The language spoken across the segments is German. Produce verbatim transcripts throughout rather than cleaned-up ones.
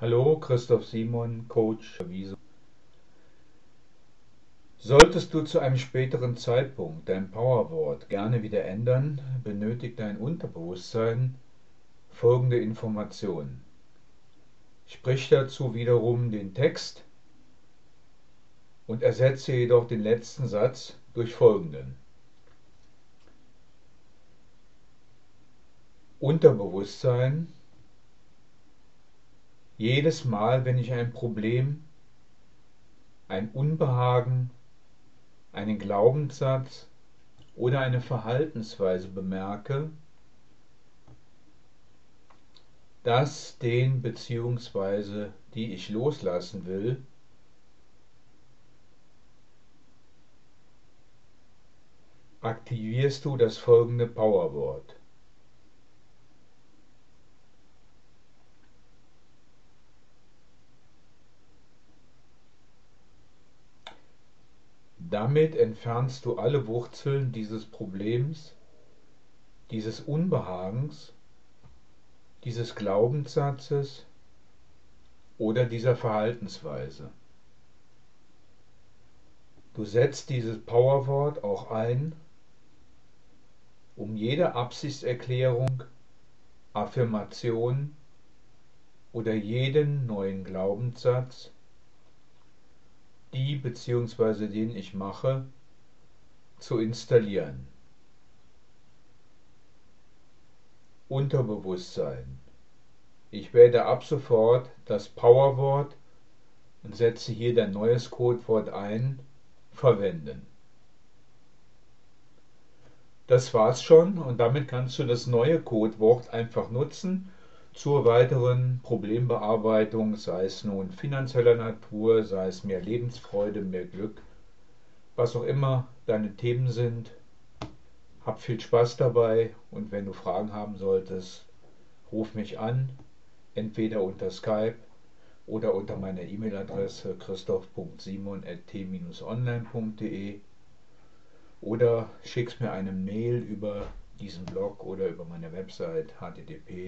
Hallo, Christoph Simon, Coach. Wieso? Solltest du zu einem späteren Zeitpunkt dein Powerwort gerne wieder ändern, benötigt dein Unterbewusstsein folgende Informationen. Sprich dazu wiederum den Text und ersetze jedoch den letzten Satz durch folgenden. Unterbewusstsein: Jedes Mal, wenn ich ein Problem, ein Unbehagen, einen Glaubenssatz oder eine Verhaltensweise bemerke, dass den bzw. die ich loslassen will, aktivierst du das folgende Powerwort. Damit entfernst du alle Wurzeln dieses Problems, dieses Unbehagens, dieses Glaubenssatzes oder dieser Verhaltensweise. Du setzt dieses Powerwort auch ein, um jede Absichtserklärung, Affirmation oder jeden neuen Glaubenssatz, die bzw. den ich mache, zu installieren. Unterbewusstsein: Ich werde ab sofort das Powerwort und setze hier dein neues Codewort ein, verwenden. Das war's schon und damit kannst du das neue Codewort einfach nutzen zur weiteren Problembearbeitung, sei es nun finanzieller Natur, sei es mehr Lebensfreude, mehr Glück, was auch immer deine Themen sind. Hab viel Spaß dabei und wenn du Fragen haben solltest, ruf mich an, entweder unter Skype oder unter meiner E-Mail-Adresse christoph punkt simon at t bindestrich online punkt de oder schickst mir eine Mail über diesen Blog oder über meine Website h t t p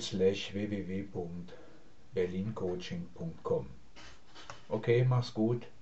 w w w punkt berlincoaching punkt com. Okay, mach's gut.